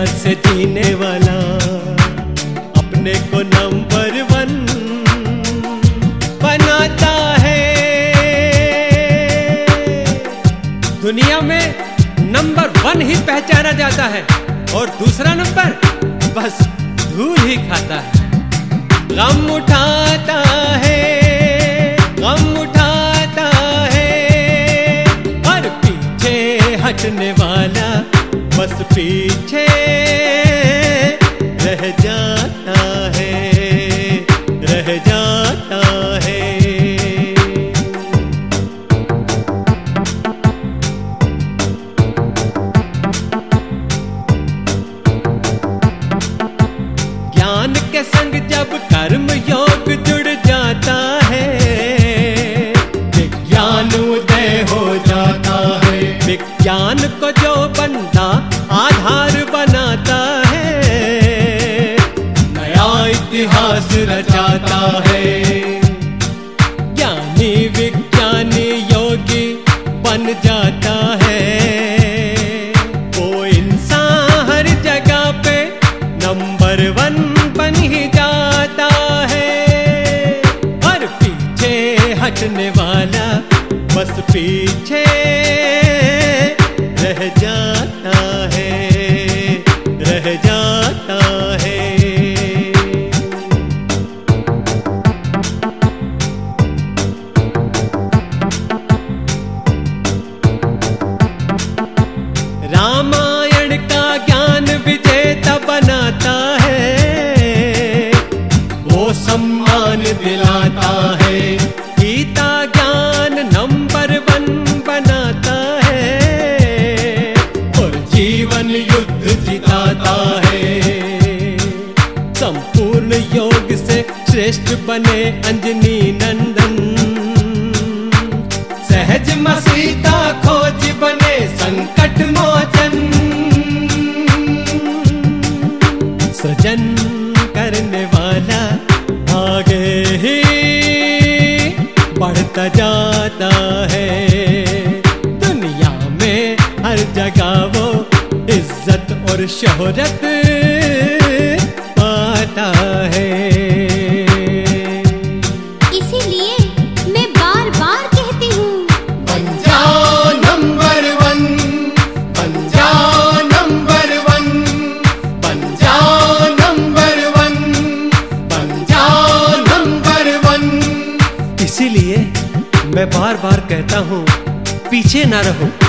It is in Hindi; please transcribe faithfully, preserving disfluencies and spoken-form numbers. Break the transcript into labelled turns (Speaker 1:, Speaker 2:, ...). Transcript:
Speaker 1: से जीने वाला अपने को नंबर वन बनाता है। दुनिया में नंबर वन ही पहचाना जाता है और दूसरा नंबर बस धूल ही खाता है। गम उठाता है, गम उठाता है, और पीछे हटने वाला बस पीछे रह जाता है, रह जाता है। ज्ञान के संग जब कर्म योग जुड़ जाता है, विज्ञान उदय हो जाता है। विज्ञान को जो बंदा आधार बनाता है, नया इतिहास रचाता है। ज्ञानी विज्ञानी योगी बन जाता है। वो इंसान हर जगह पे नंबर वन बन ही जाता है, और पीछे हटने वाला बस पीछे रह जाता है, रह जाता है। रामायण का ज्ञान विजेता बनाता है, वो सम्मान दिलाता है। गीता ज्ञान नंबर वन बनाता है, और जीवन युद्ध जिताता है। संपूर्ण योग से श्रेष्ठ बने अंजनी नंदन, सहज सीता खोज बने संकट मोचन। सृजन करने वाला आगे ही बढ़ता जाता है। दुनिया में हर जगह वो इज्जत और शोहरत पाता है।
Speaker 2: इसीलिए मैं बार बार कहती हूँ,
Speaker 1: बन जाओ नंबर वन, बन जाओ नंबर वन, बन जाओ नंबर वन, बन जाओ नंबर वन। इसीलिए मैं बार बार कहता हूँ, पीछे ना रहो।